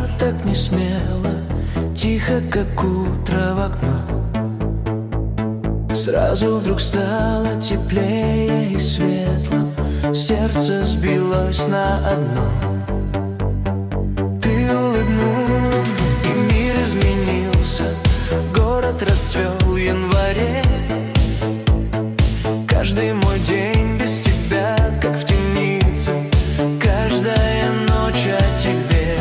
так не смело, тихо, как утро в окно. Сразу вдруг стало теплее и светло, сердце сбилось на одно. Ты улыбнулась, и мир изменился, город расцвел в январе. Каждый мой день без тебя, как в темнице, каждая ночь о тебе.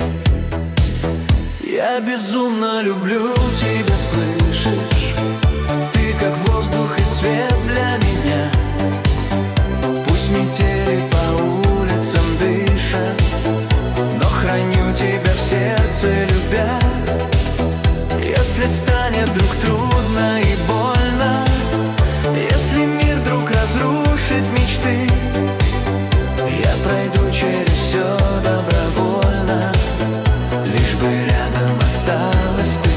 Я безумно люблю тебя, слышишь? Ты как воздух и свет для меня. Пусть метели по улицам дышат, но храню тебя в сердце, любя. Если станет вдруг трудно и больно, если мир вдруг разрушит мечты, я пройду через все добровольно, лишь бы рядом осталась ты.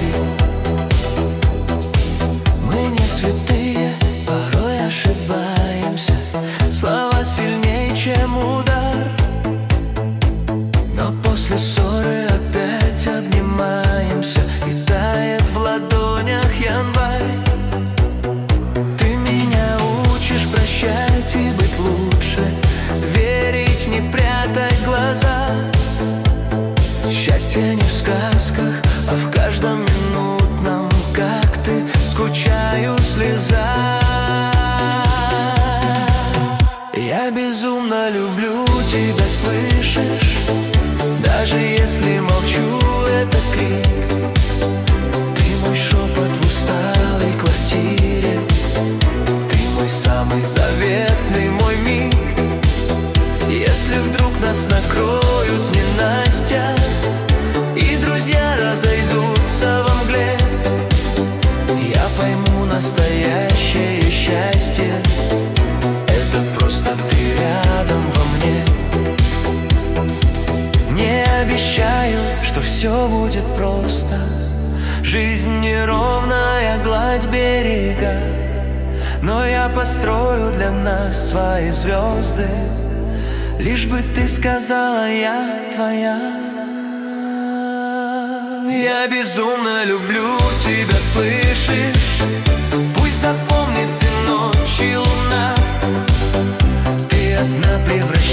Мы не святые, порой ошибаемся, слова сильнее, чем удар, но после ссоры опять обнимаемся, и тает в ладонях январь. Ты меня учишь прощать и быть лучше, верить, не прятать глаза. Счастье не в сказках, а в каждом минутном, как ты, скучаю, слеза. Я безумно люблю тебя, слышишь? Даже если молчу, это крик. Ты мой шепот в усталой квартире, ты мой самый заветный, мой миг. Если вдруг нас накроют ненастья, и друзья разойдутся во мгле, я пойму, настоящее счастье — это просто ты рядом во мне. Не обещаю, что все будет просто, жизнь неровная гладь берега, но я построю для нас свои звезды, лишь бы ты сказала: я твоя. Я безумно люблю тебя, слышишь? Пусть запомнит ты ночь и луна, ты одна превращаешься